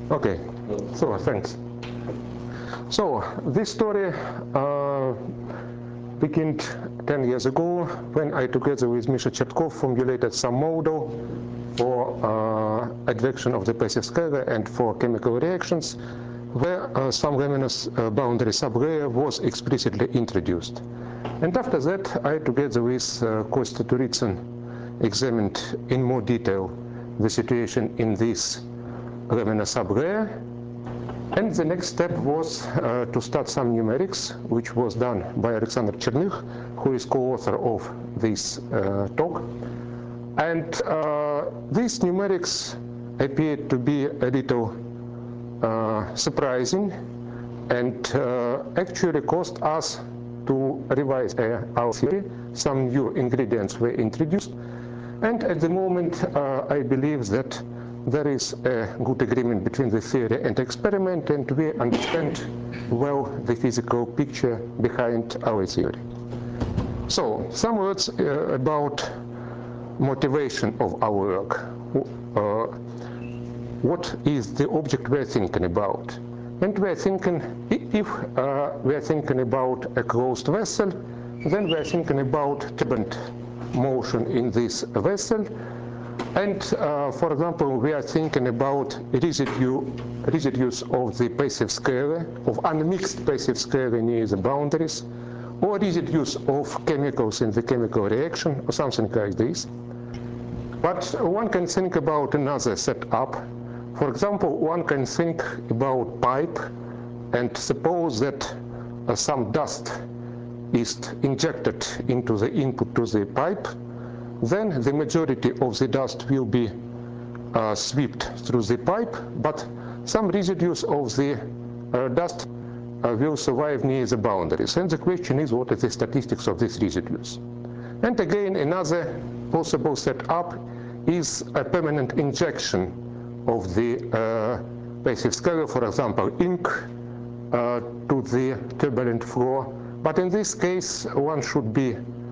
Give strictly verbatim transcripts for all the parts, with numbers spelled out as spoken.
Okay, so thanks. So this story uh, began ten years ago when I, together with Misha Chertkov, formulated some model for uh, advection of the passive scalar and for chemical reactions, where uh, some Ramenos uh, boundary sublayer was explicitly introduced. And after that, I, together with uh, Kostya Turitsyn, examined in more detail the situation in this Ramena sublayer. And the next step was uh, to start some numerics, which was done by Alexander Chernych, who is co-author of this uh, talk. And uh, these numerics appeared to be a little uh, surprising and uh, actually caused us to revise uh, our theory. Some new ingredients were introduced. And at the moment, uh, I believe that there is a good agreement between the theory and experiment, and we understand well the physical picture behind our theory. So, some words uh, about motivation of our work. Uh, what is the object we're thinking about? And we're thinking, if uh, we're thinking about a closed vessel, then we're thinking about turbulent motion in this vessel. And uh, for example, we are thinking about residue, residues of the passive scalar, of unmixed passive scalar near the boundaries, or residues of chemicals in the chemical reaction, or something like this. But one can think about another setup. For example, one can think about pipe and suppose that uh, some dust is injected into the input to the pipe. Then the majority of the dust will be uh, swept through the pipe, but some residues of the uh, dust uh, will survive near the boundaries. And the question is, what is the statistics of these residues? And again, another possible setup is a permanent injection of the uh, passive scalar, for example, ink, uh, to the turbulent flow. But in this case, one should be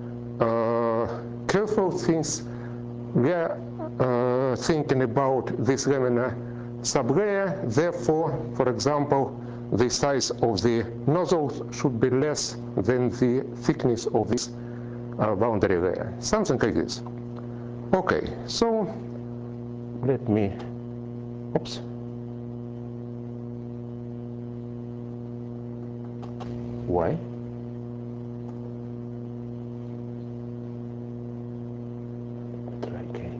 uh, careful, since we are uh, thinking about this Ramena sublayer. Therefore, for example, the size of the nozzle should be less than the thickness of this uh, boundary layer. Something like this. Okay, so let me, oops. Why? Try again.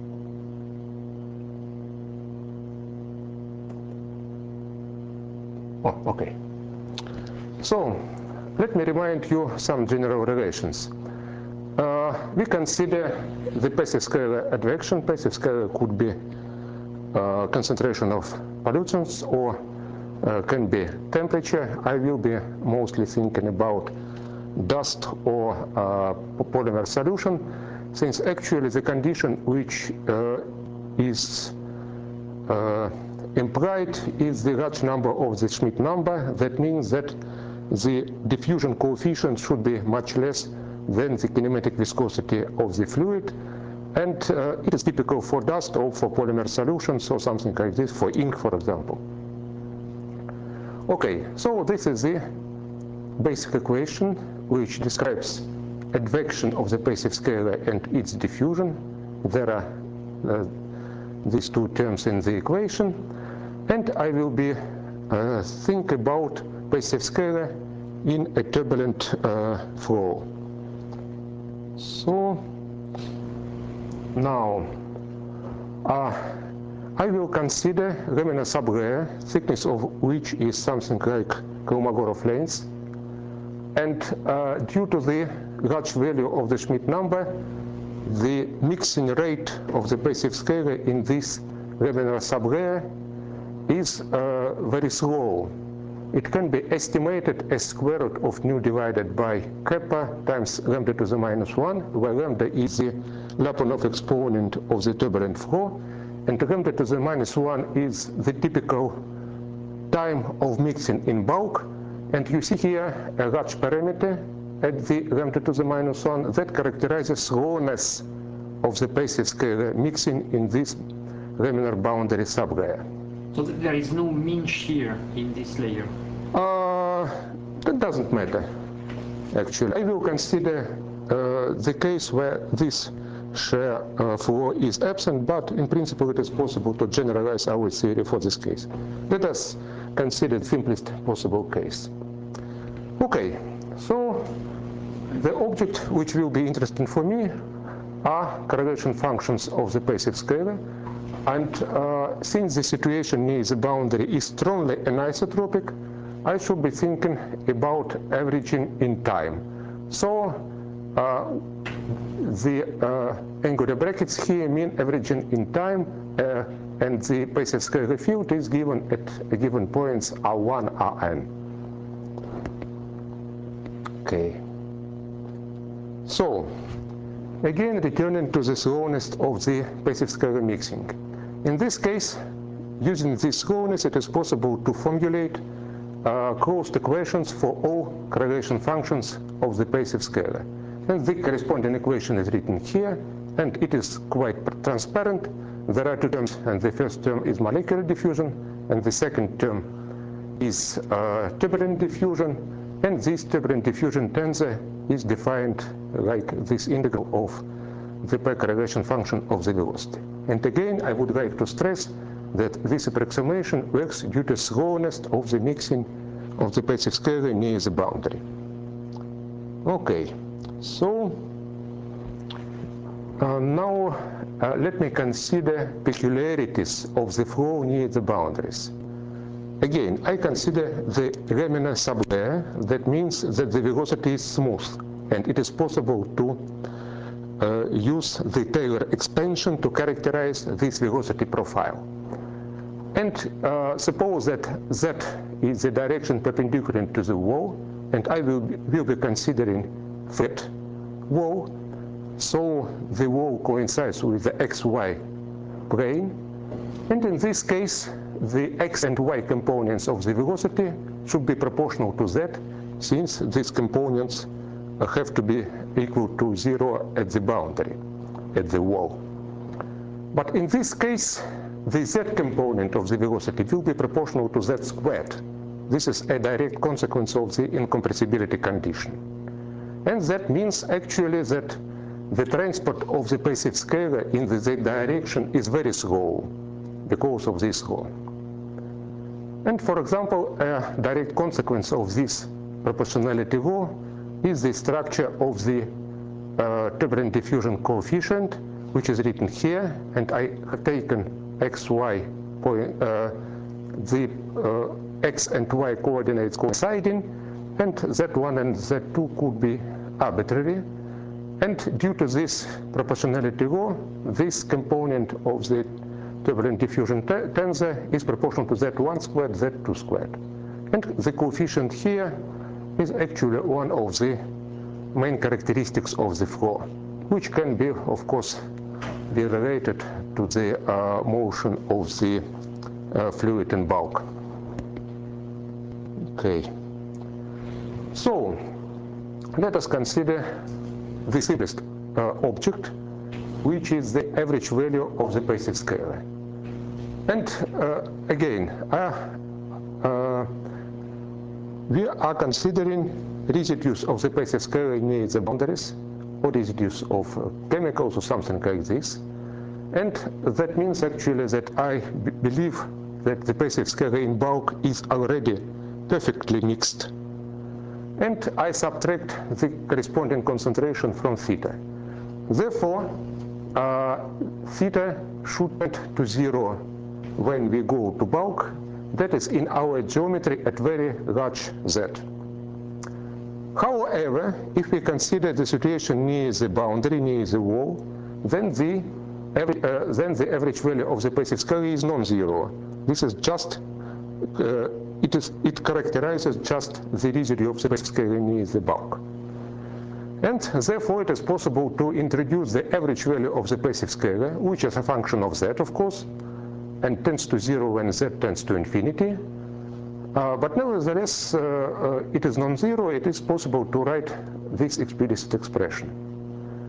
Oh, okay. So, let me remind you some general relations. Uh, we consider the passive scalar advection. Passive scalar could be uh, concentration of pollutants, or uh, can be temperature. I will be mostly thinking about dust or uh, polymer solution, since actually the condition which uh, is uh, implied is the large number of the Schmidt number. That means that the diffusion coefficient should be much less than the kinematic viscosity of the fluid. And uh, it is typical for dust or for polymer solutions or something like this, for ink, for example. Okay, so this is the basic equation which describes advection of the passive scalar and its diffusion. There are uh, these two terms in the equation. And I will be uh, think about passive scalar in a turbulent uh, flow. So now uh, I will consider Ramena sublayer, thickness of which is something like Kolmogorov length. And uh, due to the large value of the Schmidt number, the mixing rate of the passive scalar in this Ramena sublayer is uh, very slow. It can be estimated as square root of nu divided by kappa times lambda to the minus one, where lambda is the Lyapunov exponent of the turbulent flow, and lambda to the minus one is the typical time of mixing in bulk. And you see here a large parameter at the lambda to the minus one that characterizes slowness of the passive scalar mixing in this laminar boundary sublayer. So there is no mean shear in this layer? Uh, that doesn't matter, actually. I will consider uh, the case where this shear uh, flow is absent, but in principle it is possible to generalize our theory for this case. Let us consider the simplest possible case. Okay, so the object which will be interesting for me are correlation functions of the passive scalar, and uh, since the situation near the boundary is strongly anisotropic, I should be thinking about averaging in time. So uh, the uh, angular brackets here mean averaging in time, uh, and the passive scalar field is given at given points R one, Rn. Okay. So, again returning to the slowness of the passive scalar mixing. In this case, using this slowness, it is possible to formulate uh, closed equations for all correlation functions of the passive scalar. And the corresponding equation is written here, and it is quite transparent. There are two terms, and the first term is molecular diffusion, and the second term is uh, turbulent diffusion, and this turbulent diffusion tensor is defined like this integral of the pair correlation function of the velocity. And again, I would like to stress that this approximation works due to slowness of the mixing of the passive scalar near the boundary. Okay, so uh, now uh, let me consider peculiarities of the flow near the boundaries. Again, I consider the Riemann sublayer. That means that the velocity is smooth, and it is possible to uh, use the Taylor expansion to characterize this velocity profile. And uh, suppose that Z is the direction perpendicular to the wall, and I will be, will be considering flat wall. So the wall coincides with the xy plane, and in this case, the x and y components of the velocity should be proportional to z, since these components have to be equal to zero at the boundary, at the wall. But in this case, the z component of the velocity will be proportional to z squared. This is a direct consequence of the incompressibility condition. And that means actually that the transport of the passive scalar in the z direction is very slow because of this law. And for example, a direct consequence of this proportionality law is the structure of the uh, turbulent diffusion coefficient, which is written here, and I have taken xy point, uh, the uh, x and y coordinates coinciding, and z one and z two could be arbitrary. And due to this proportionality law, this component of the turbulent diffusion tensor is proportional to z one squared, z two squared. And the coefficient here is actually one of the main characteristics of the flow, which can be, of course, be related to the uh, motion of the uh, fluid in bulk. Okay. So, let us consider the simplest uh, object, which is the average value of the passive scalar. And uh, again, uh, uh, we are considering residues of the passive scalar near the boundaries, or residues of uh, chemicals or something like this. And that means actually that I b believe that the passive scalar in bulk is already perfectly mixed. And I subtract the corresponding concentration from theta. Therefore, uh, theta should tend to zero when we go to bulk, that is in our geometry at very large z. However, if we consider the situation near the boundary, near the wall, then the, uh, then the average value of the passive scalar is non-zero. This is just, uh, it, is, it characterizes just the residue of the passive scalar near the bulk. And therefore it is possible to introduce the average value of the passive scalar, which is a function of z, of course, and tends to zero when z tends to infinity. Uh, but nevertheless, uh, uh, it is non-zero. It is possible to write this explicit expression.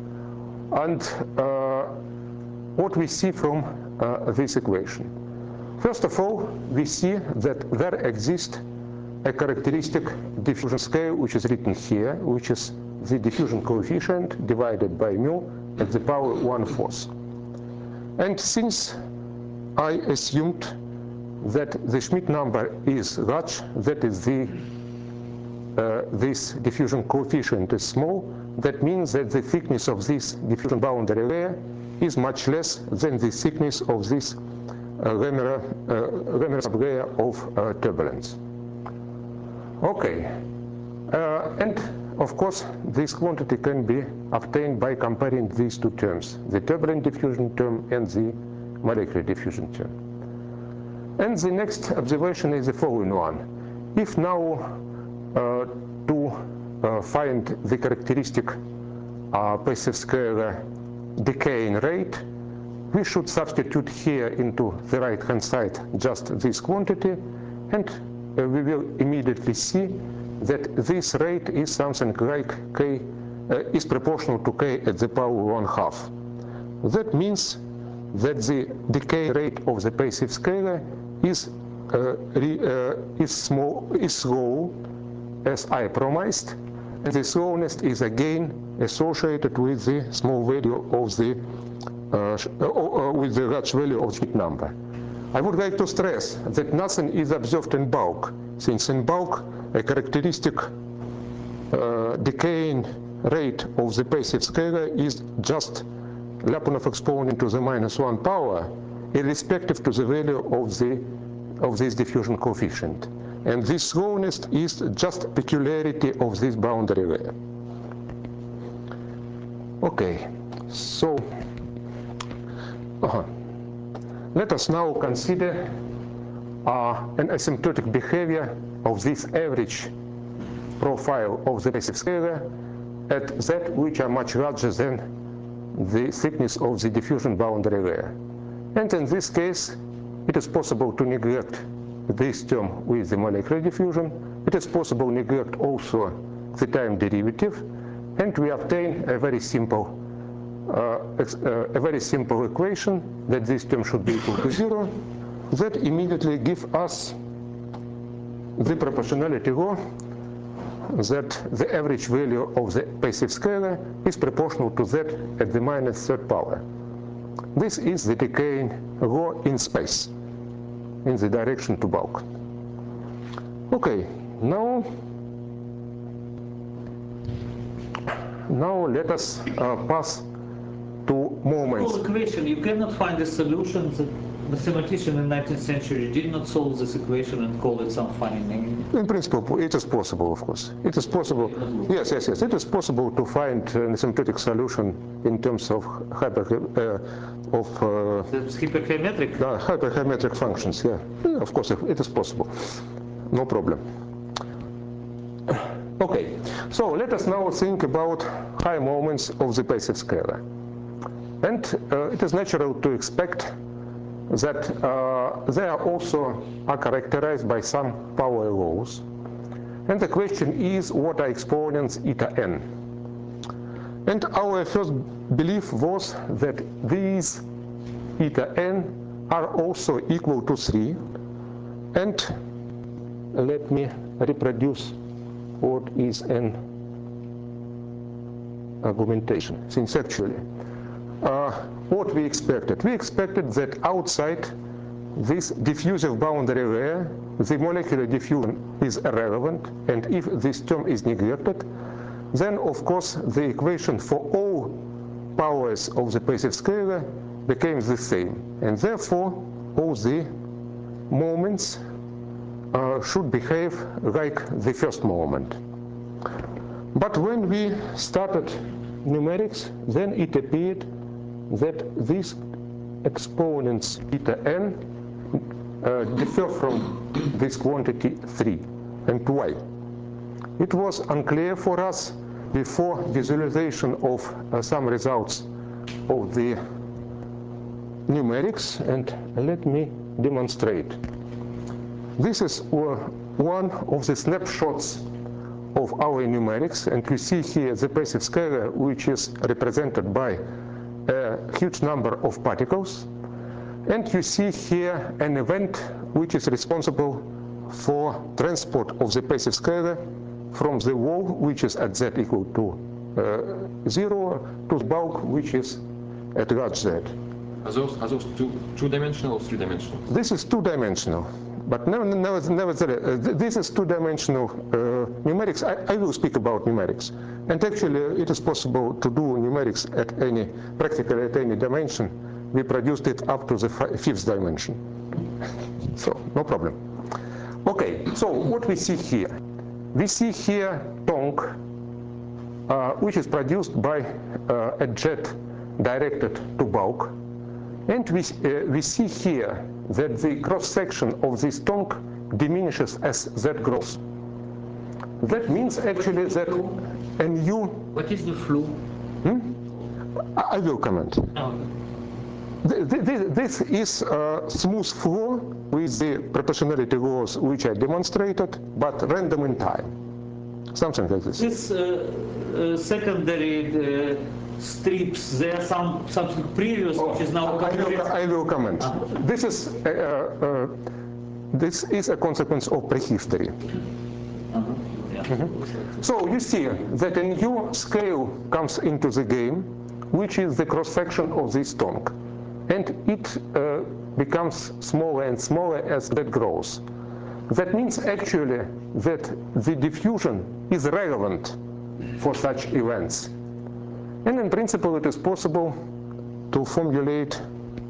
And uh, what we see from uh, this equation? First of all, we see that there exists a characteristic diffusion scale which is written here, which is the diffusion coefficient divided by mu at the power one fourth. And since I assumed that the Schmidt number is large, that is the uh, this diffusion coefficient is small, that means that the thickness of this diffusion boundary layer is much less than the thickness of this uh, Remer, uh, Remer sublayer of uh, turbulence. Okay, uh, and of course this quantity can be obtained by comparing these two terms, the turbulent diffusion term and the molecular diffusion term. And the next observation is the following one. If now uh, to uh, find the characteristic uh, passive scalar decaying rate, we should substitute here into the right hand side just this quantity, and uh, we will immediately see that this rate is something like k uh, is proportional to k at the power one half. That means that the decay rate of the passive scalar is uh, re, uh, is small is slow, as I promised, and the slowness is again associated with the small value of the uh, uh, with the large value of the Schmidt number. I would like to stress that nothing is observed in bulk, since in bulk a characteristic uh, decaying rate of the passive scalar is just Lyapunov exponent to the minus one power, irrespective to the value of the of this diffusion coefficient. And this slowness is just peculiarity of this boundary layer. Okay, so uh, let us now consider uh, an asymptotic behavior of this average profile of the passive scalar at z which are much larger than the thickness of the diffusion boundary layer. And in this case, it is possible to neglect this term with the molecular diffusion. It is possible to neglect also the time derivative, and we obtain a very simple uh, uh, a very simple equation that this term should be equal to zero, that immediately gives us the proportionality law that the average value of the passive scalar is proportional to z at the minus third power. This is the decaying law in space, in the direction to bulk. Okay, now, now let us uh, pass to moments. Simple equation. You cannot find a solution. The mathematician in the nineteenth century did not solve this equation and call it some funny name. In principle, it is possible, of course. It is possible. Yes, yes, yes. It is possible to find an asymptotic solution in terms of hyper, uh, of uh, It's hypergeometric. uh, hypergeometric functions. Yeah. yeah, of course, it is possible. No problem. Okay. So let us now think about high moments of the passive scalar. And uh, it is natural to expect that uh, they are also are characterized by some power laws. And the question is, what are exponents eta n? And our first belief was that these eta n are also equal to three. And let me reproduce what is an argumentation, since actually Uh, what we expected. We expected that outside this diffusive boundary layer, the molecular diffusion is irrelevant, and if this term is neglected, then of course the equation for all powers of the passive scalar becomes the same, and therefore all the moments uh, should behave like the first moment. But when we started numerics, then it appeared that these exponents eta n uh, differ from this quantity three. And why? It was unclear for us before visualization of uh, some results of the numerics, and let me demonstrate. This is uh, one of the snapshots of our numerics, and you see here the passive scalar, which is represented by a huge number of particles, And you see here an event which is responsible for transport of the passive scalar from the wall, which is at z equal to uh, zero, to the bulk, which is at large z. Are those, are those two, two-dimensional or three-dimensional? This is two-dimensional, but nevertheless, nevertheless uh, this is two-dimensional uh, numerics. I, I will speak about numerics. And actually, it is possible to do numerics at any, practically at any dimension. We produced it up to the fifth dimension. So, no problem. Okay, so what we see here? We see here tongue, uh, which is produced by uh, a jet directed to bulk. And we, uh, we see here that the cross-section of this tongue diminishes as z grows. That means actually that a new... What is the flow? Hmm? I I will comment. Oh. This is a smooth flow with the proportionality laws which I demonstrated, but random in time. Something like this. This uh, uh, secondary uh, strips, there are some something previous which is now I will, I will comment. Uh-huh. This is uh, uh, this is a consequence of prehistory. Uh-huh. Yeah. Mm-hmm. So you see that a new scale comes into the game, which is the cross-section of this tongue. And it uh, becomes smaller and smaller as that grows. That means actually that the diffusion is relevant for such events. And in principle, it is possible to formulate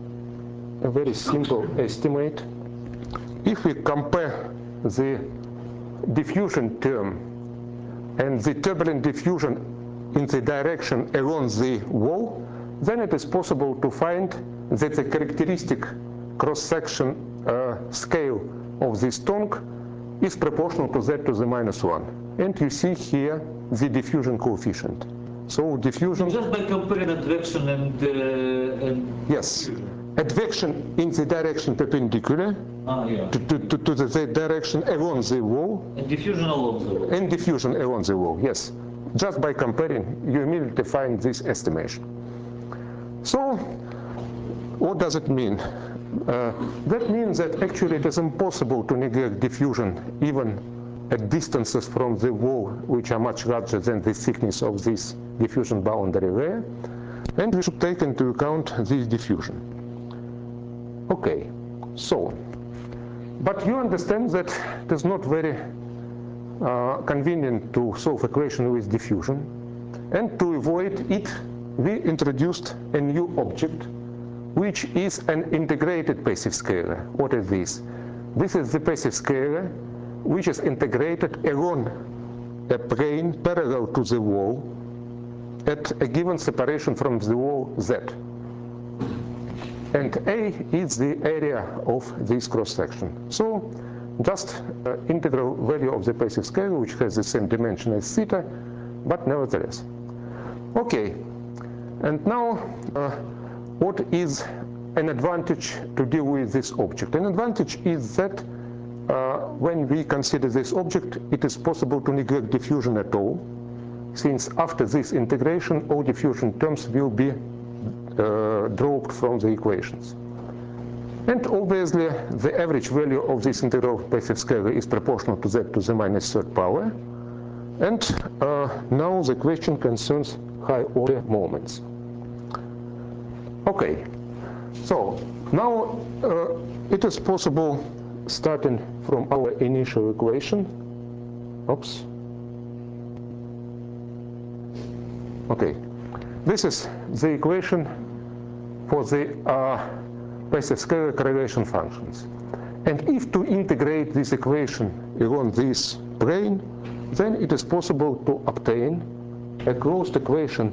a very simple estimate. If we compare the diffusion term and the turbulent diffusion in the direction along the wall, then it is possible to find that the characteristic cross-section uh, scale of this tongue is proportional to z to the minus one. And you see here the diffusion coefficient. So diffusion... Just by comparing advection and... Uh, and yes. Advection in the direction perpendicular ah, yeah. to, to, to, to the, the direction along the wall. And diffusion along the wall. And diffusion along the wall, yes. Just by comparing, you immediately find this estimation. So, what does it mean? Uh, that means that actually it is impossible to neglect diffusion even at distances from the wall which are much larger than the thickness of this diffusion boundary layer, and we should take into account this diffusion. Okay, so, but you understand that it is not very uh, convenient to solve equation with diffusion, and to avoid it, we introduced a new object, which is an integrated passive scalar. What is this? This is the passive scalar, which is integrated along a plane parallel to the wall at a given separation from the wall z. And A is the area of this cross-section. So just uh, integral value of the passive scalar, which has the same dimension as theta, but nevertheless. Okay, and now uh, what is an advantage to deal with this object? An advantage is that uh, when we consider this object, it is possible to neglect diffusion at all, since after this integration, all diffusion terms will be uh, dropped from the equations. And obviously, the average value of this integral passive scalar is proportional to z to the minus third power. And uh, now the question concerns high-order moments. Okay, so now uh, it is possible, starting from our initial equation. Oops. Okay, this is the equation for the uh, passive scalar correlation functions. And if to integrate this equation along this plane, then it is possible to obtain a closed equation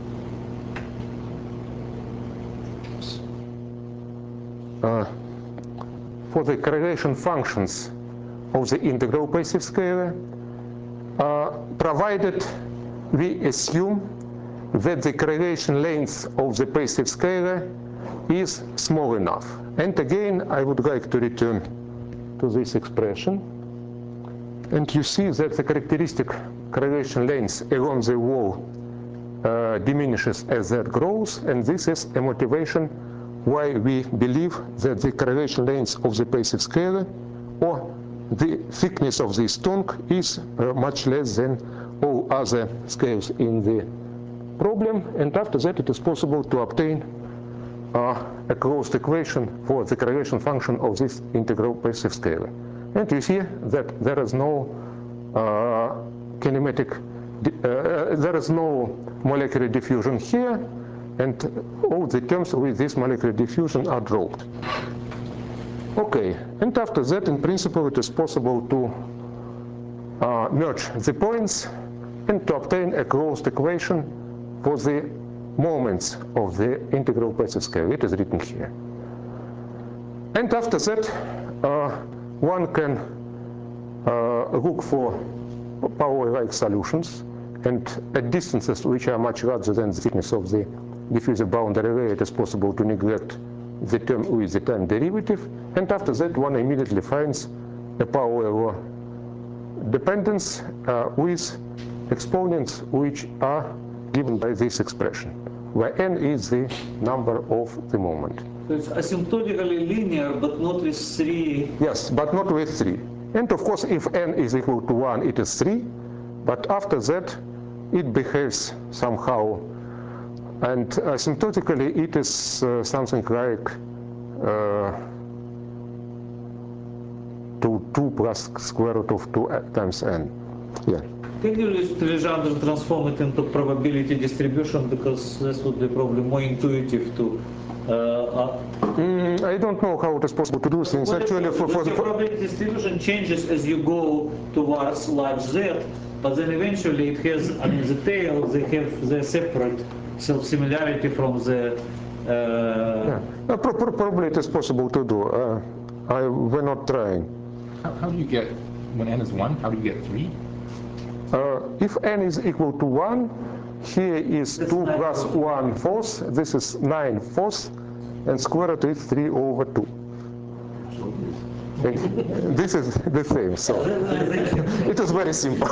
uh, for the correlation functions of the integral passive scalar, uh, provided we assume that the correlation length of the passive scalar is small enough. And again, I would like to return to this expression. And you see that the characteristic correlation length along the wall uh, diminishes as z grows, and this is a motivation why we believe that the correlation length of the basic scalar or the thickness of this tongue is uh, much less than all other scales in the problem, and after that it is possible to obtain uh, a closed equation for the correlation function of this integral passive scalar. And you see that there is no uh, kinematic, uh, there is no molecular diffusion here, and all the terms with this molecular diffusion are dropped. Okay, and after that, in principle, it is possible to uh, merge the points and to obtain a closed equation for the moments of the integral passive scale. It is written here. And after that, uh, one can uh, look for Pauli-like solutions, and at distances which are much larger than the thickness of the diffusive boundary layer, it is possible to neglect the term with the time derivative, and after that one immediately finds a Pauli law dependence uh, with exponents which are given by this expression, where n is the number of the moment. So it's asymptotically linear, but not with three. Yes, but not with three. And of course, if n is equal to one, it is three, but after that it behaves somehow, and asymptotically it is uh, something like uh, to two plus square root of two times n. Yeah. Can you, Legendre, transform it into probability distribution, because this would be probably more intuitive to. Uh, uh, mm, I don't know how it is possible to do things actually. For, for the the probability distribution changes as you go towards large Z, but then eventually it has, I mean, the tail, they have the separate self-similarity from the. Uh, yeah. Uh, pro pro probably it is possible to do. Uh, I we're not trying. How, how do you get, when n is one, how do you get three? Uh, if n is equal to one, here is That's two nine plus fourths. one fourth, this is nine fourths, and square root is three over two. And this is the same, so it is very simple.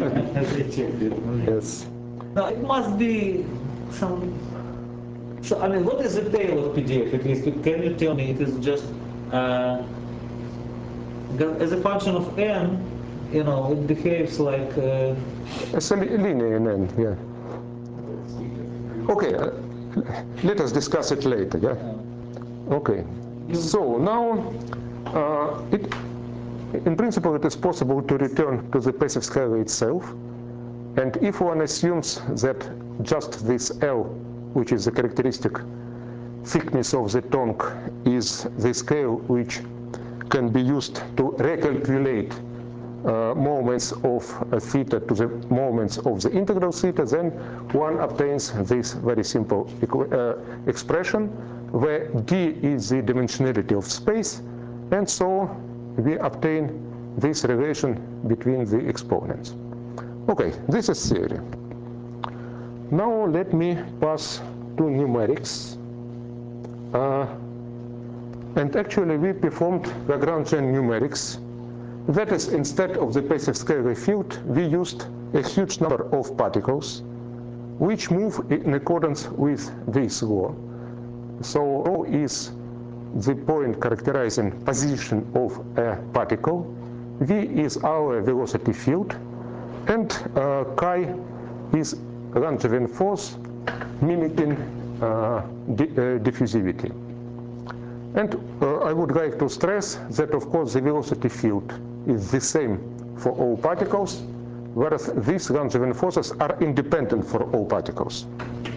Yes. Now it must be some. So I mean, what is the tail of P D F at least? Can you tell me? It is just uh, as a function of n. You know, it behaves like. Uh, It's a li linear in n, yeah. Okay, uh, let us discuss it later, yeah? Okay, so now, uh, it, in principle, it is possible to return to the passive scalar itself, and if one assumes that just this L, which is the characteristic thickness of the tongue, is the scale which can be used to recalculate Uh, moments of uh, theta to the moments of the integral theta, then one obtains this very simple uh, expression where d is the dimensionality of space, and so we obtain this relation between the exponents. Okay, this is theory. Now let me pass to numerics. Uh, and actually we performed Lagrangian numerics. That is, instead of the passive scalar field, we used a huge number of particles which move in accordance with this law. So ρ is the point characterizing position of a particle, v is our velocity field, and uh, chi is Langevin force mimicking uh, di uh, diffusivity. And uh, I would like to stress that, of course, the velocity field is the same for all particles, whereas these Langevin forces are independent for all particles.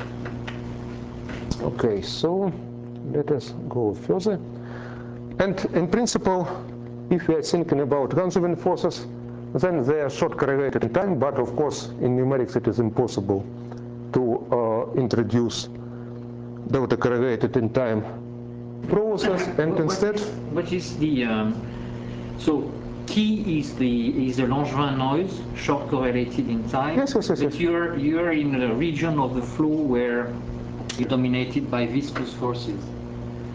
Okay, so let us go further. And in principle, if we are thinking about Langevin forces, then they are short correlated in time, but of course, in numerics it is impossible to uh, introduce delta correlated in time process, and What- instead, what is, what is the um, so T is the is the Langevin noise, short correlated in time. Yes, yes, yes, But yes. you're you're in a region of the flow where you're dominated by viscous forces.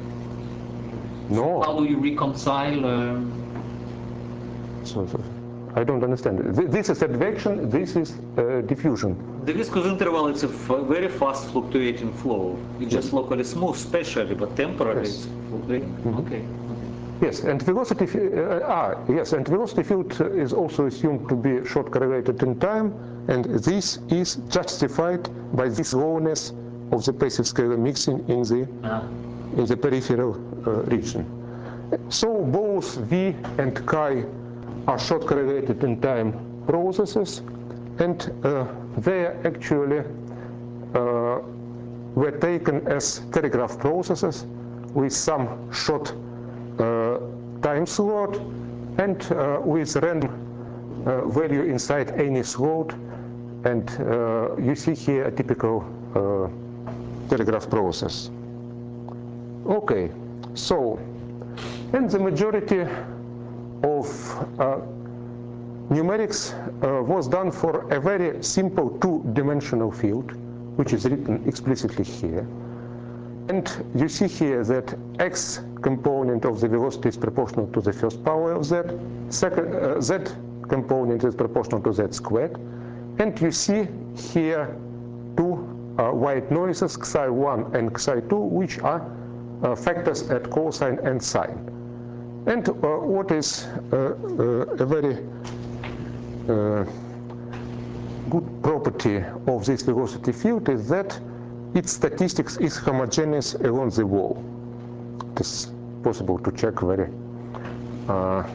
no. How do you reconcile? Um, So, so I don't understand. Th- This is advection, this is uh, diffusion. The viscous interval is a f- very fast fluctuating flow. It's just locally smooth, spatially, but temporally Yes. it's fluctuating. Okay. Yes, and velocity, f- uh, ah, yes, and velocity field is also assumed to be short correlated in time, and this is justified by this slowness of the passive scalar mixing in the Ah. in the peripheral uh, region. So both V and chi are short correlated in time processes, and uh, they actually uh, were taken as telegraph processes with some short uh, time slot and uh, with random uh, value inside any slot. And uh, you see here a typical uh, telegraph process. Okay, so, and the majority of uh, numerics uh, was done for a very simple two-dimensional field, which is written explicitly here. And you see here that x component of the velocity is proportional to the first power of z, second, uh, z component is proportional to z squared, and you see here two uh, white noises, psi one and psi two, which are uh, factors at cosine and sine. And uh, what is uh, uh, a very uh, good property of this velocity field is that its statistics is homogeneous along the wall. It is possible to check very, uh,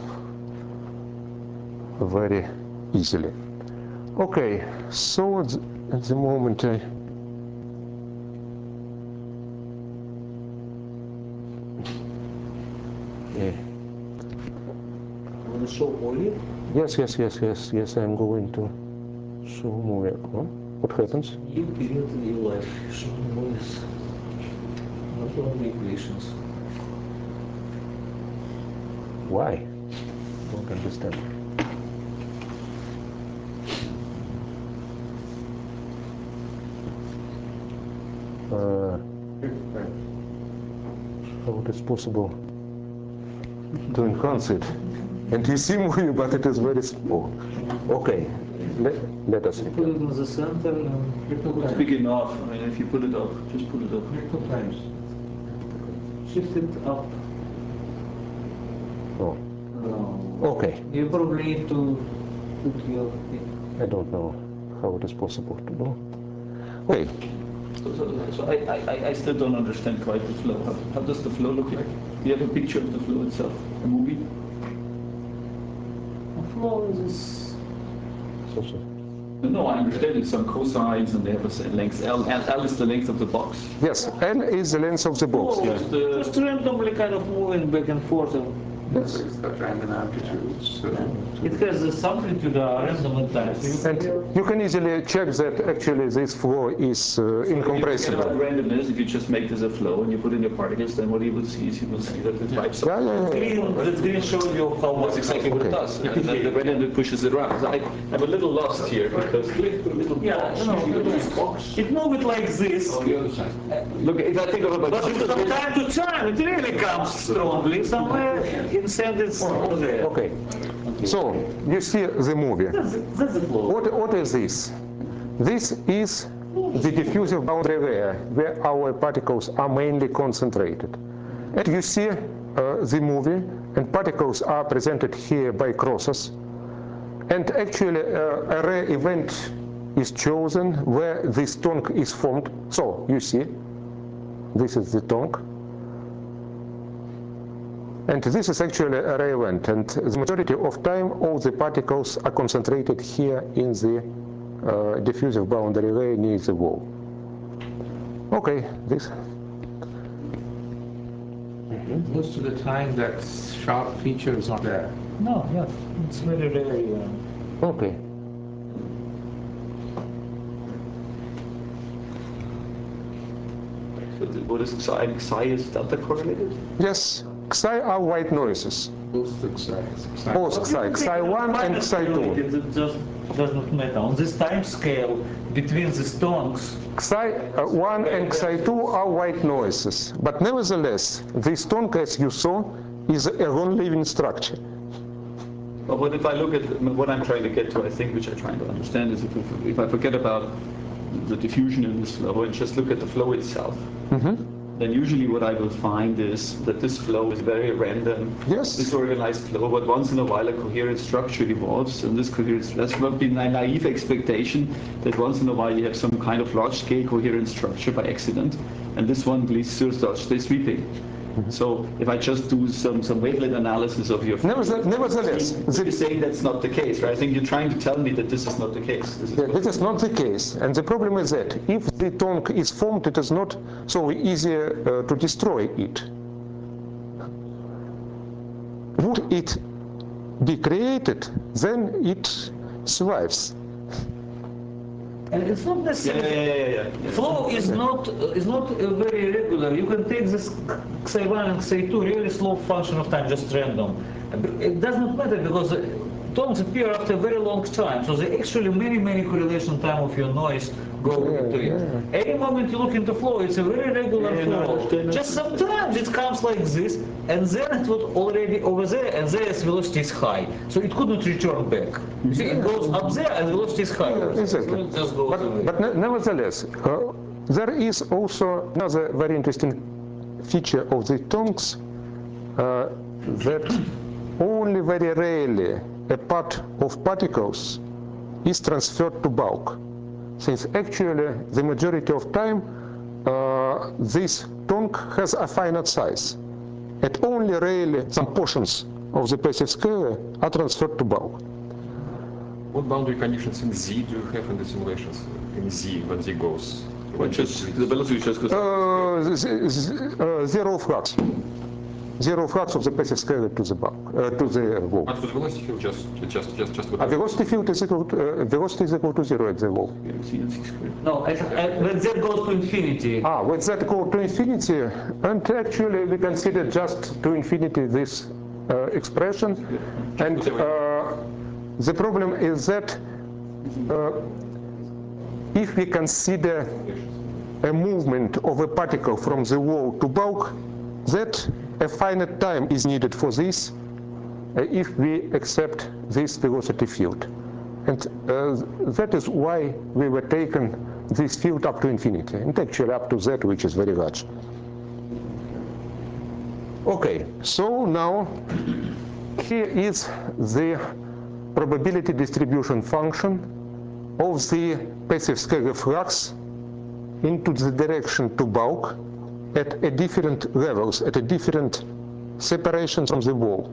very easily. Okay, so at the, at the moment I yeah. Want to show Oli? Yes, yes, yes, yes, yes, I'm going to show more. Huh? What happens? New period in your life. Show Oli's. Not only equations. Why? Don't understand. Uh, how it is possible to enhance it? And you see movie, but it is very small. Okay, let, let us Put it in the center and It's big enough. I mean, if you put it up, just put it up. shift it up. Oh, No. okay. You probably need to put your. I don't know how it is possible to do. Okay, So, so, so I, I, I still don't understand quite the flow. How, how does the flow look like? Do you have a picture of the flow itself? A movie? The flow is. so, so. No, I understand it's some cosines and they have a certain length. L, L, L is the length of the box. Yes, L is the length of the box. Flow Yes. is the- just randomly kind of moving back and forth. and Yes. It's got random amplitudes. So It has this amplitude uh, random at times. And you can easily check that actually this flow is uh, So if you forget incompressible. about randomness, if you just make this a flow and you put in your particles, then what you will see is you will see that it vibes up. Yeah, yeah, yeah. Green, the green shows you how much. That's exactly what it Okay. does. And then the random pushes it around. I, I'm a little lost here because Yeah, you know, it moves like this. on the other side. look, if I think of it But from time to time, it really comes strongly somewhere in sentence over there. Okay, so you see the movie. That's, that's the flow. What, what is this? This is the diffusive boundary layer where our particles are mainly concentrated. And you see uh, the movie, and particles are presented here by crosses. And actually, uh, a rare event is chosen where this tongue is formed. So you see, this is the tongue. And this is actually a rare event, and the majority of time all the particles are concentrated here in the uh, diffusive boundary layer near the wall. Okay, this. Most of the time, that sharp feature is not there. No, yeah, it's very rare. Yeah. Okay. So the- what is psi? Psi is delta correlated? Yes, psi are white noises. Both the sides. Both psi, psi one and psi two. It just does not matter. On this time scale between the tongues, Psi one and psi two are white noises, but nevertheless, this tongue, as you saw, is a non-living structure. But what if I look at what I'm trying to get to, I think, which I'm trying to understand, is if, if I forget about the diffusion in this flow and just look at the flow itself, Mm-hmm. then usually what I will find is that this flow is very random, Yes. disorganized flow, but once in a while a coherent structure evolves, and this coherent, that's what be my naive expectation, that once in a while you have some kind of large-scale coherent structure by accident, and this one leads to such this sweeping. So if I just do some, some wavelet analysis of your Nevertheless, nevertheless you're the, saying that's not the case, right? I think you're trying to tell me that this is not the case. This is yeah, this is not the case. And the problem is that if the tongue is formed, it is not so easy uh, to destroy it. Would it be created, then it survives. And it's not yeah, necessarily. yeah, yeah, yeah, yeah. Flow is not uh, is not uh, very regular. You can take this X I one and X I two really slow function of time, just random. It does not matter because uh, tones appear after a very long time. So there actually many many correlation time of your noise go into it. yeah. Any moment you look into flow, it's a very regular Yeah, no, I flow. understand. Just sometimes it comes like this, and then it was already over there, and there's velocity is high, so it could not return back. You see, it goes up there, and velocity is high. over there. Exactly. So it just goes But, away. but ne- nevertheless, uh, there is also another very interesting feature of the tongues uh, that only very rarely a part of particles is transferred to bulk, since actually the majority of time uh, this tongue has a finite size, and only rarely some portions of the passive scalar are transferred to bulk. What boundary conditions in Z do you have in the simulations? In Z, when Z goes? When Just, Z- the velocity just goes. Uh, z- z- uh, zero flux. Zero flux of the passive scalar to the bulk, uh, to the wall. But with velocity field, just, just, just, just with A velocity field is equal to, uh, velocity is equal to zero at the wall. No, I, I, when z goes to infinity. Ah, with that go to infinity, and actually we consider just to infinity this uh, expression, and uh, the problem is that uh, if we consider a movement of a particle from the wall to bulk, that a finite time is needed for this uh, if we accept this velocity field. And uh, that is why we were taken this field up to infinity, and actually up to z, which is very large. Okay, so now here is the probability distribution function of the passive scalar flux into the direction to bulk at a different levels, at a different separations from the wall.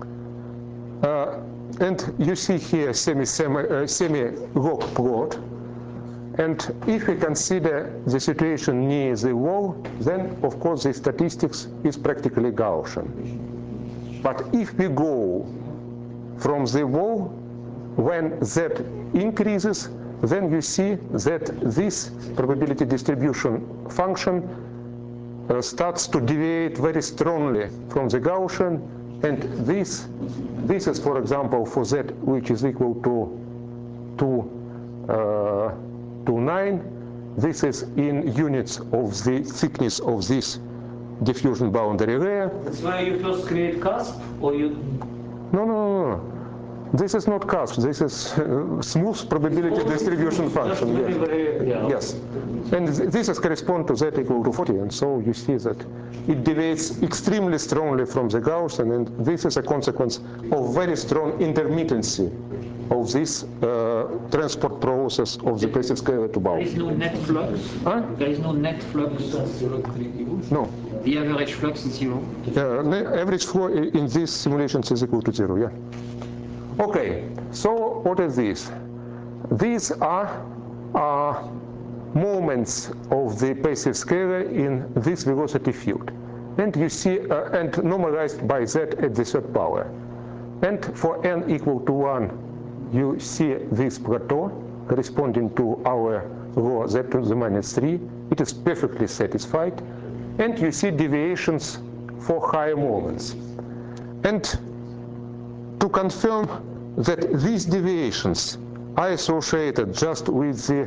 Uh, and you see here semi semi uh, semi log plot. And if we consider the situation near the wall, then of course the statistics is practically Gaussian. But if we go from the wall, when z increases, then you see that this probability distribution function uh, starts to deviate very strongly from the Gaussian, and this, this is, for example, for z which is equal to two, uh, to nine. This is in units of the thickness of this diffusion boundary layer. That's why you first create cusp, or you. No, no, no, no. This is not cusp. This is uh, smooth probability distribution function. Very, Yes. very, yeah. Yes. And th- this is correspond to z equal to forty, and so you see that it deviates extremely strongly from the Gaussian, and this is a consequence of very strong intermittency of this uh, transport process of the passive scalar to There bulk. is no net flux. Huh? There is no net flux. No. The average flux is zero. Uh, the average flow i- in these simulations is equal to zero, yeah. Okay, so what is this? These are uh, moments of the passive scalar in this velocity field. And you see, uh, and normalized by z at the third power. And for n equal to one, you see this plateau corresponding to our law z to the minus three. It is perfectly satisfied. And you see deviations for higher moments. And to confirm that these deviations are associated just with the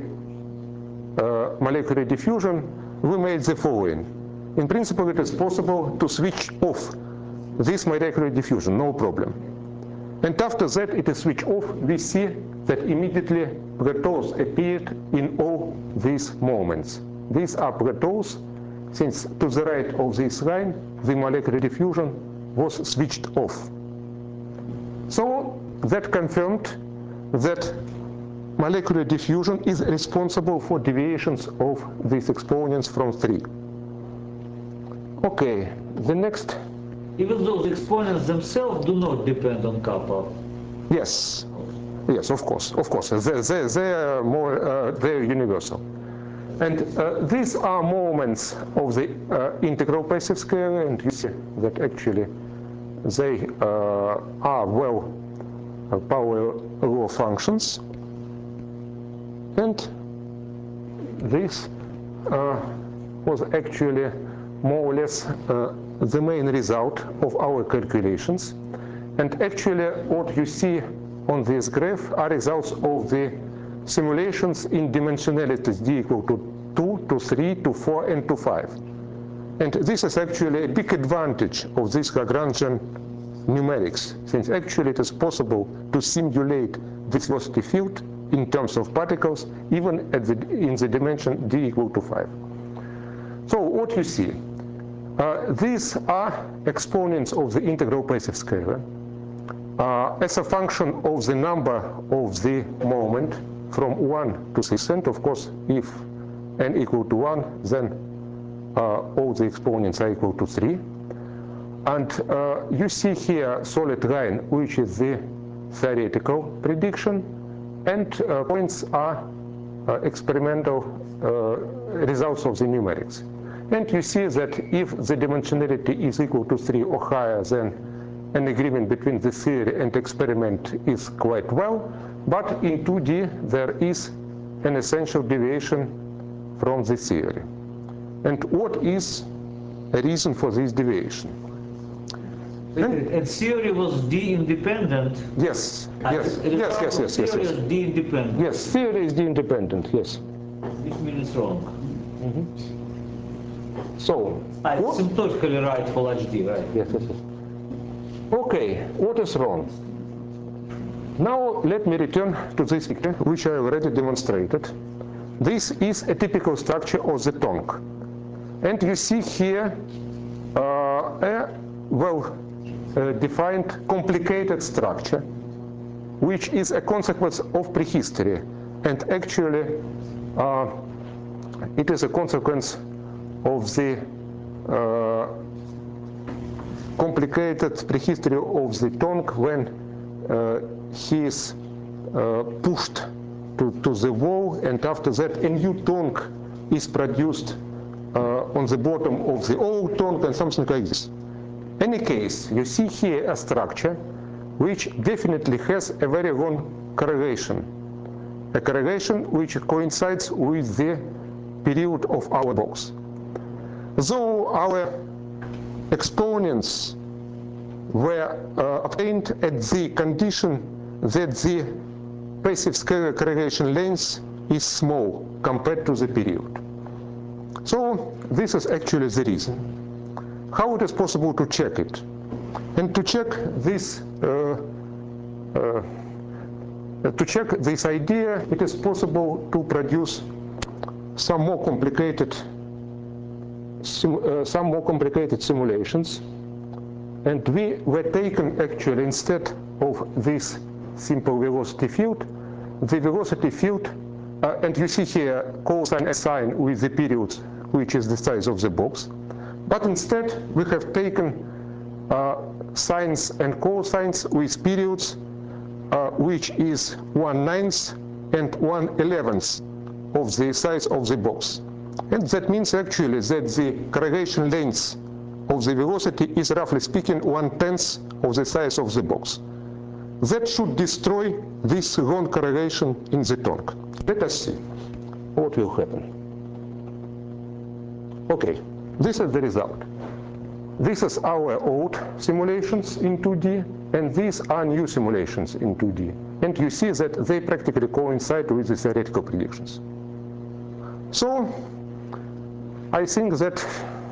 uh, molecular diffusion, we made the following. In principle, it is possible to switch off this molecular diffusion, no problem. And after that it is switched off. We see that immediately plateaus appeared in all these moments. These are plateaus, since to the right of this line the molecular diffusion was switched off. So that confirmed that molecular diffusion is responsible for deviations of these exponents from three. Okay, the next. Even those exponents themselves do not depend on kappa. Yes, yes, of course, of course. They, they, they are more, uh, they're universal. And uh, these are moments of the uh, integral passive scalar, and you see that actually they uh, are well uh, power law functions. And this uh, was actually more or less uh, the main result of our calculations. And actually what you see on this graph are results of the simulations in dimensionalities d equal to two, to three, to four, and to five. And this is actually a big advantage of this Lagrangian numerics, since actually it is possible to simulate this velocity field in terms of particles even at the, in the dimension d equal to five. So what you see, uh, these are exponents of the integral passive scalar uh, as a function of the number of the moment from one to six, and of course if n equal to one, then uh, all the exponents are equal to three. And uh, you see here solid line, which is the theoretical prediction, and uh, points are uh, experimental uh, results of the numerics. And you see that if the dimensionality is equal to three or higher, then an agreement between the theory and experiment is quite well. But in two D, there is an essential deviation from the theory. And what is a reason for this deviation? And, and theory was D-independent. Yes, Uh, yes, the yes, yes, yes, yes, Theory yes. is D-independent. Yes, theory is D-independent, yes. Which means it's wrong. So, Ah, it's what? symptotically right for H D, right? Yes, yes, yes. Okay, what is wrong? Now let me return to this picture, which I already demonstrated. This is a typical structure of the tongue. And you see here uh, a well uh, defined complicated structure, which is a consequence of prehistory. And actually, uh, it is a consequence of the uh, complicated prehistory of the tongue when uh, he is uh, pushed to, to the wall, and after that a new tongue is produced uh, on the bottom of the old tongue, and something like this. In any case, you see here a structure which definitely has a very long correlation, a correlation which coincides with the period of our box. Though our exponents were uh, obtained at the condition that the passive scalar correlation length is small compared to the period. So this is actually the reason. How it is possible to check it? And to check this uh, uh, to check this idea, it is possible to produce some more complicated sim uh, some more complicated simulations. And we were taken actually, instead of this simple velocity field, the velocity field, uh, and you see here cosine and sine with the periods, which is the size of the box. But instead, we have taken uh, sines and cosines with periods, uh, which is one ninth and one eleventh of the size of the box. And that means actually that the correlation length of the velocity is, roughly speaking, one-tenth of the size of the box. That should destroy this long correlation in the tongue. Let us see what will happen. Okay, this is the result. This is our old simulations in two D, and these are new simulations in two D. And you see that they practically coincide with the theoretical predictions. So I think that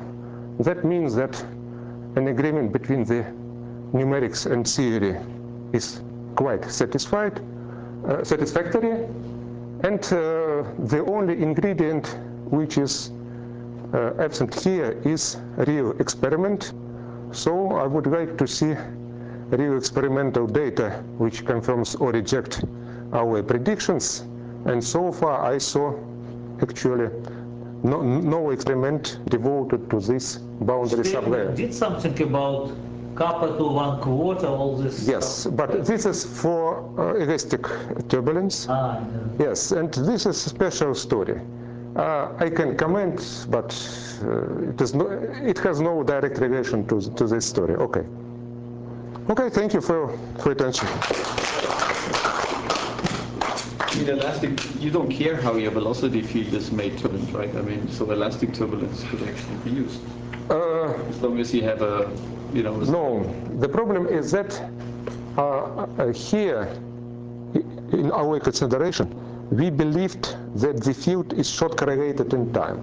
that means that an agreement between the numerics and theory is quite satisfied, uh, satisfactory, and uh, the only ingredient which is uh, absent here is real experiment. So I would like to see real experimental data which confirms or rejects our predictions, and so far I saw actually no, no experiment devoted to this boundary sublayer. Did something about kappa to one quarter, all this Yes, stuff? but this is for uh, elastic turbulence. Ah, yeah. Yes, and this is a special story. Uh, I can comment, but uh, it, is no, it has no direct relation to, to this story. Okay. Okay, thank you for, for attention. In elastic, you don't care how your velocity field is made turbulent, right? I mean, so elastic turbulence could actually be used. Uh, As long as you have a, you know... no, the problem is that uh, uh, here, in our consideration, we believed that the field is short correlated in time,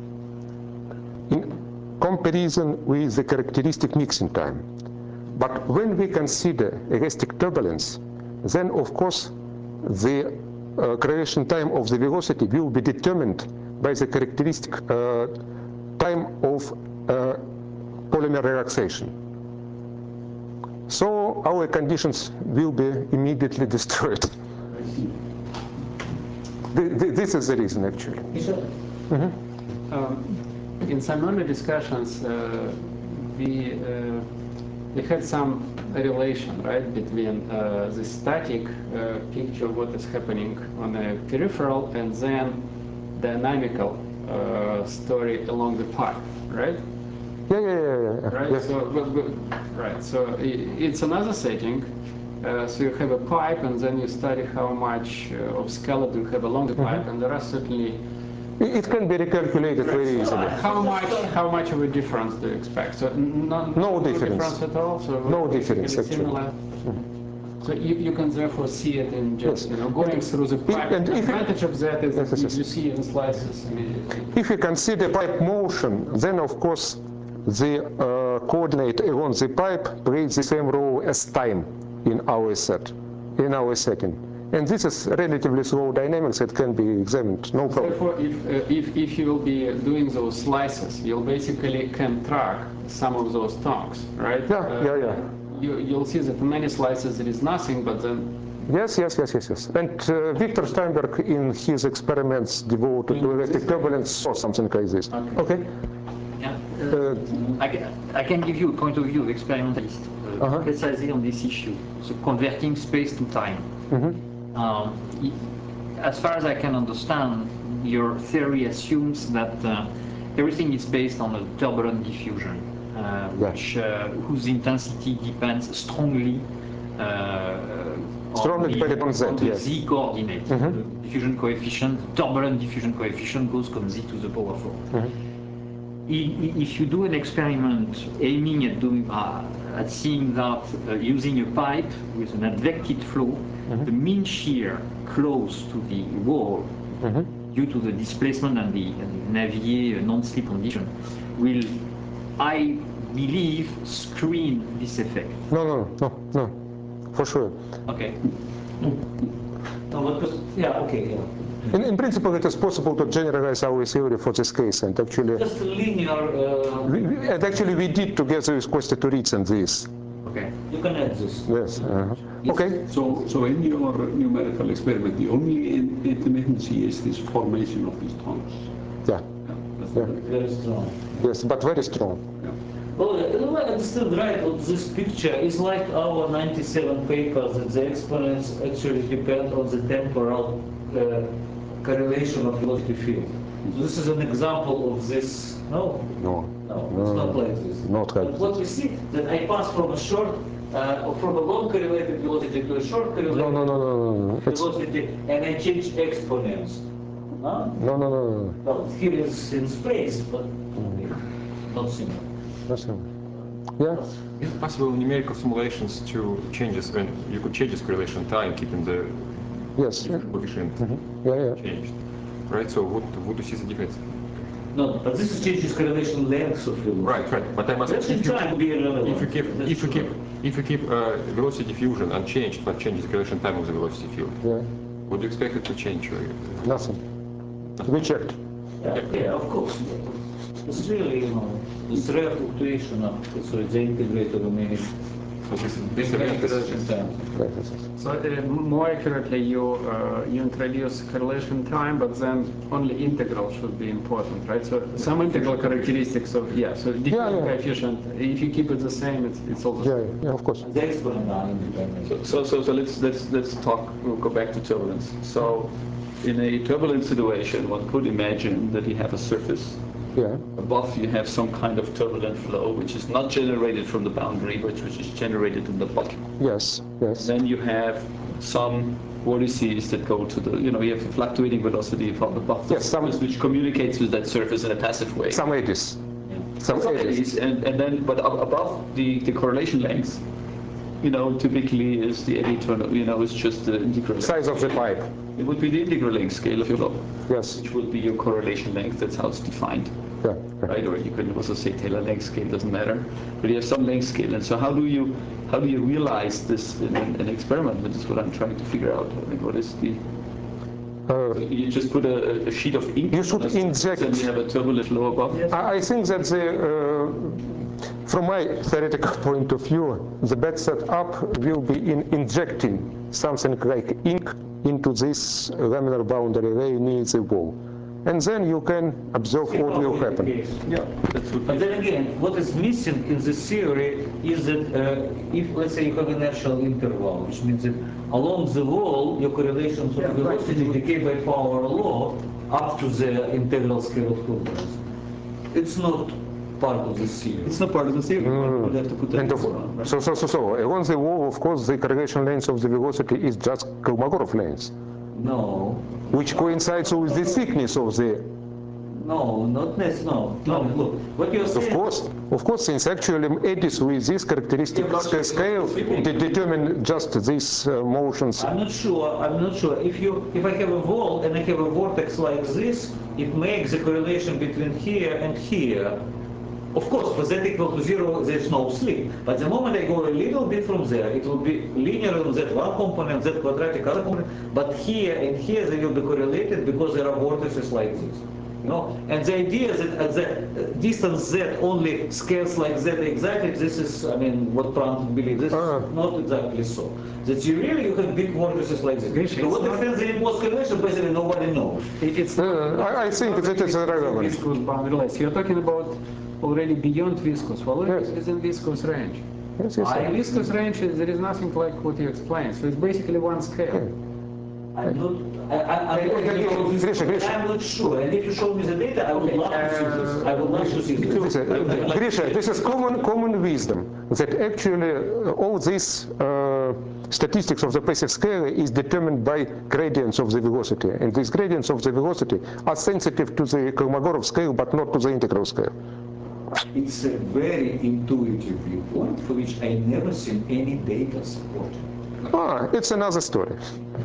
in comparison with the characteristic mixing time. But when we consider elastic turbulence, then of course the uh, correlation time of the velocity will be determined by the characteristic uh, time of uh, polymer relaxation. So our conditions will be immediately destroyed. This is the reason, actually. Mm-hmm. um, in some early discussions, uh, we uh, we had some relation, right, between uh, the static uh, picture of what is happening on a peripheral and then dynamical uh, story along the pipe, right? Yeah, yeah, yeah, yeah. Right. Yeah. So, but, but, right. So it's another setting. Uh, so you have a pipe, and then you study how much uh, of scallop you have along the pipe, mm-hmm. and there are certainly. It can be recalculated right. very easily. How much? How much of a difference do you expect? So no, no, no difference. difference at all. So no difference actually. Similar. Mm-hmm. So you, you can therefore see it in just yes. you know going and through the pipe. And the if advantage it, of that is yes, that yes, you see in slices immediately. If you consider pipe motion, then of course the uh, coordinate along the pipe plays the same role as time in our set, in our setting. And this is relatively slow dynamics that can be examined, no problem. Therefore, if, uh, if, if you will be doing those slices, you'll basically can track some of those tongues, right? Yeah, uh, yeah, yeah. You, you'll see that in many slices there is nothing, but then... Yes, yes, yes, yes, yes. And uh, Victor Steinberg, in his experiments devoted to elastic turbulence, saw something like this. Okay. okay. Yeah, uh, I, I can give you a point of view of experimentalist, uh, uh-huh. precisely on this issue, so converting space to time. Mm-hmm. um, as far as I can understand, your theory assumes that uh, everything is based on a turbulent diffusion, uh, which, uh, whose intensity depends strongly uh, strongly on the, on Z, on the yes. Z coordinate. Mm-hmm. The diffusion coefficient, turbulent diffusion coefficient goes from Z to the power four. Mm-hmm. If you do an experiment aiming at doing uh, at seeing that uh, using a pipe with an advected flow, mm-hmm. the mean shear close to the wall, mm-hmm. due to the displacement and the, and the Navier non-slip condition, will, I believe, screen this effect. No, no, no, no, for sure. Okay. No, because, yeah, okay, yeah. In, in principle, it is possible to generalize our theory for this case, and actually, just linear. Uh, we, and actually, we did together with Kostya Turitsyn this. Okay, you can add this. Yes. Uh-huh. Yes. Okay. So, so in your numerical experiment, the only in intermittency is this formation of these tongues. Yeah. Yeah. Yeah. Very strong. Yes, but very strong. Yeah. Well, if I understood right, this picture is like our ninety-seven papers that the exponents actually depend on the temporal uh, correlation of velocity field. So this is an example of this. No? No. No, no it's no, not like this. Not like but what we see, that I pass from a short, uh, from a long correlated velocity to a short correlated no, no, no, no, no. velocity, and I change exponents. Huh? No, no, no, no. Well, here is in space, but okay, not similar. Nothing. Yeah. Is it possible in numerical simulations to changes when you could change this correlation time, keeping the yes coefficient mm-hmm. yeah, yeah. changed, right? So would would you see the difference? No, but this is changes correlation length of your right, right. But I must if you, be irrelevant. if you keep if you keep If you keep uh, velocity diffusion unchanged but change the correlation time of the velocity field, Yeah, would you expect it to change? uh, nothing. We checked. Yeah, yeah, of course. It's really, you know, this rare fluctuation of, so it's the integrator remains. So this, this event is Yes, yes, yes. So uh, more accurately, you uh, you introduce correlation time, but then only integral should be important, right? So some integral characteristics of yeah. So diffusion Yeah, yeah. coefficient. If you keep it the same, it's it's also Yeah, yeah, of course. The exponent are independent. So, so, so let's, let's, let's talk, we'll go back to turbulence. So in a turbulent situation, one could imagine that you have a surface. Yeah, Above you have some kind of turbulent flow, which is not generated from the boundary, but which is generated in the bottom. yes, yes. Then you have some vortices that go to the, you know, you have a fluctuating velocity from above the Yes, some- surface, which communicates with that surface in a passive way. Some eddies. Some Some eddies. eddies, and, and then, but ab- above the, the correlation length, you know, typically is the eddy turn, you know, is just the integral length. Size of the pipe. It would be the integral length scale of your flow, Yes. which would be your correlation length. That's how it's defined, Yeah, yeah. right? Or you could also say Taylor length scale, doesn't matter. But you have some length scale, and so how do you how do you realize this in an, an experiment? This is what I'm trying to figure out. I mean, what is the Uh, you just put a, a sheet of ink. You should on a surface inject- And you have a turbulent flow above. I I think that the, uh, from my theoretical point of view, the best setup will be in injecting something like ink into this laminar boundary ray near the wall. And then you can observe what will happen. Yeah, that's what. But then again, what is missing in this theory is that uh, if, let's say, you have inertial interval, which means that along the wall, your correlations of velocity decay by power law up to the integral scale of turbulence. It's not part of the theory. It's not part of the theory. One would have to put that And in of, wrong, right? so, so, so, so, along the wall, of course, the correlation length of the velocity is just Kolmogorov length, No, which coincides with the thickness of the. no, not necessarily. No, no. Look, what you're Of saying. course, of course, since actually eddies with this characteristic Yeah, but sca- scale de- determine just these uh, motions. I'm not sure. I'm not sure. If you, if I have a wall and I have a vortex like this, it makes the correlation between here and here. Of course, for z equal to zero, there's no slip. But the moment I go a little bit from there, it will be linear on z one component, z quadratic other component. But here and here they will be correlated because there are vortices like this. You know? And the idea that at the distance z only scales like z exactly, this is, I mean, what Planck believes. This Ah. is not exactly so. That you really you have big vortices like this. Grisha, To it's what not- extent they impose correlation, basically nobody knows. It- It's Uh, I, I think that is irrelevant. viscous boundary layers. You're talking about already beyond viscous. Well, Yes. it is in viscous range. Yes, yes, In yes. viscous range, is- there is nothing like what you explained. So it's basically one scale. I'm not. I, I, I'm, Hey, hey, hey, not Grisha, Grisha. I'm not sure. And if you show me the data, I would love to see this. I would love to see this. This is- Grisha, this is common common wisdom that actually uh, all these uh, statistics of the passive scale is determined by gradients of the velocity, and these gradients of the velocity are sensitive to the Kolmogorov scale, but not to the integral scale. It's a very intuitive viewpoint for which I never seen any data supporting. Ah, it's another story.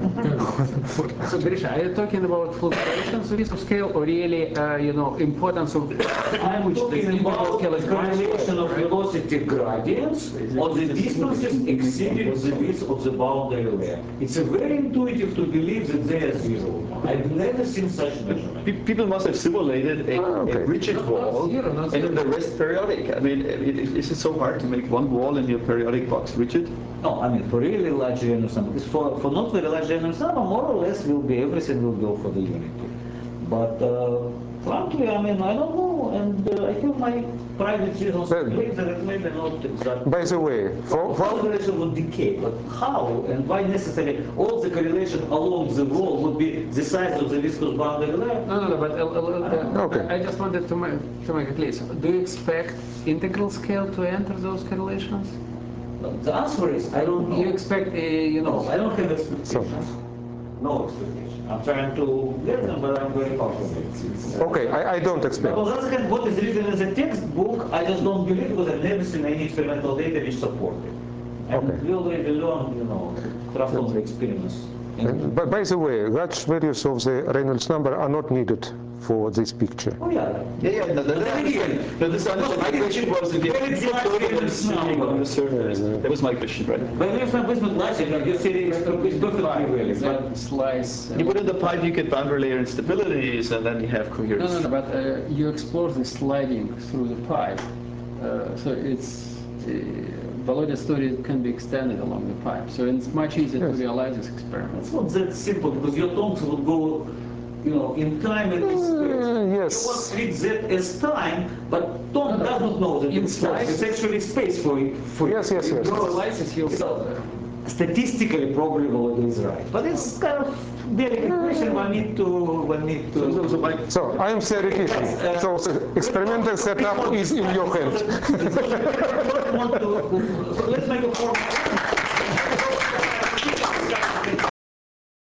So Grisha, are you talking about fluctuations of viscous scale or really, uh, you know, importance of I'm which the talking integral about scale is the correlation of right? velocity gradients or the distances exceeding the width of the boundary layer. It's a very intuitive to believe that they are zero. I've never seen such measurement. Pe- People must have simulated a, Ah, okay. a rigid wall zero, not and then the rest periodic. I mean, i- i- is it so hard to make one wall in your periodic box rigid? No, I mean for really large general number. Because for, for not very large general number, more or less will be everything will go for the unity. But uh, frankly, I mean I don't know, and uh, I feel my private reasons Well- believe that it may be not exactly. By the way, for, How for, the correlation would decay, but how and why necessarily all the correlation along the wall would be the size of the viscous boundary layer? No, no, no, but uh, uh, uh, Okay. I I just wanted to make, to make it clear. So do you expect integral scale to enter those correlations? The answer is I don't know. You expect, uh, you No, know, I don't have expectations. No expectation. I'm trying to get them, but I'm very confident. okay, I, I don't expect. But on the other hand, what is written in the textbook, I just don't believe because I've never seen any experimental data which support it. And Okay. we already learned, you know, trust on the experiments. And, but by the way, large values of the Reynolds number are not needed for this picture. Oh yeah. Yeah, yeah, no, that, that, again, no, this understand. My question was if you very have large turbulence now. on the surface. That was my question, right? When you have some basement large, your theory is perfectly valid. But Slice. You put in the pipe, you get boundary layer instabilities, and then you have No, coherence. no, no, but uh, you explore the sliding through the pipe. Uh, so it's, uh, Volodya's story can be extended along the pipe. So it's much easier Yes. to realize this experiment. it's not that simple because your tongues will go, you know, in time and in space. Mm, yes. You will treat that as time, but tongue does not know that it's time. It's actually space for it. For Yes, yes, yes. Your slices, you'll So, statistically, probably Volodya is right, but it's kind of delicate question. One need to, one need to. So, so my, So I am theoretician. So the experimental setup is in your hand. Want to, let's make a form.